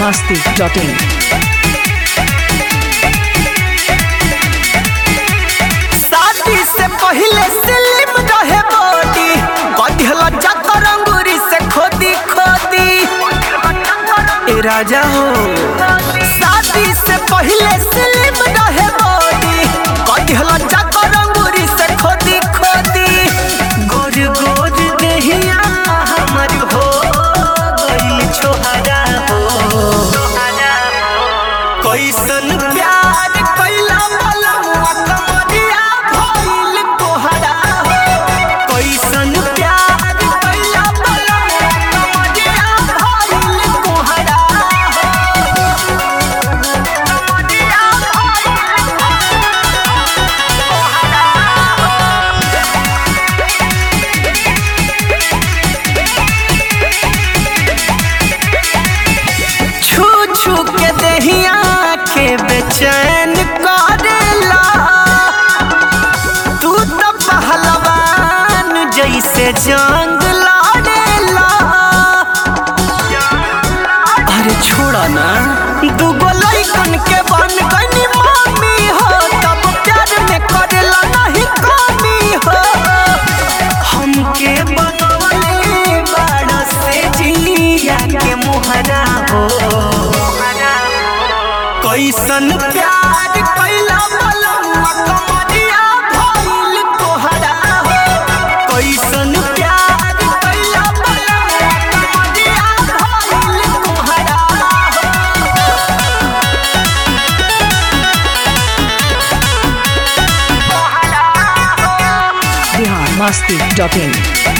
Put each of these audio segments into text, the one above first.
biharmasti.in शादी से पहले स्लिम रहे बॉडी बढ़ल जाकर अंगूरी से खोदी खोदी ए राजा हो। शादी से पहले स्लिम रहे बॉडी बढ़ल जाकर अंगूरी से खोदी खोदी गोर गोर देहिया हमर हो गइल छोहरा हो। कैसन प्यार कैला बलमुआ कमरिया भइल तोहरा हो। कैसन प्यार कैला बलमुआ कमरिया भइल तोहरा हो। कमरिया भइल छू छू के देहिया के बेचैन करेला तू तो पहलवान जैसे जंग लड़ेला। अरे छोड़ा ना दूगो लइकन के बन गनी मामी हो तब प्यार में करेला नहीं कमी हो। हमके बनवले बड़ा से जिया के मोहरा हो। कैसन प्यार कैला बलमुआ कमरिया भइल तोहरा हो। कैसन प्यार कैला बलमुआ कमरिया भइल तोहरा biharmasti.in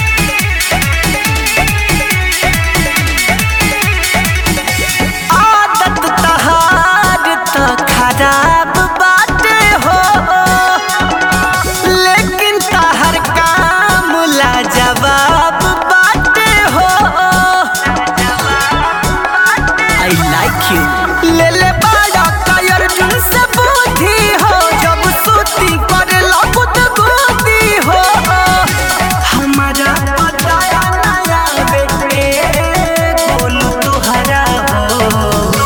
आदत तहार तो खराब बाटे हो लेकिन तहर काम लाजवाब बाटे हो। आई लाइक यू ले ले बड़ा कायर जुन से बुद्धि हो जब सूती करे लगुत गुदी हो। हमारा बताया नया बेटे बोलू तुहरा हो।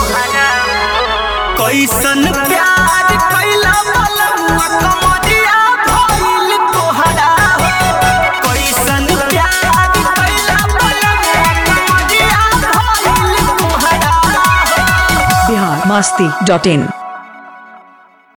कैसन प्यार कैला बलमुआ कमरिया भइल तोहरा हो। कैसन प्यार कैला बलमुआ कमरिया भइल तोहरा हो। biharmasti.in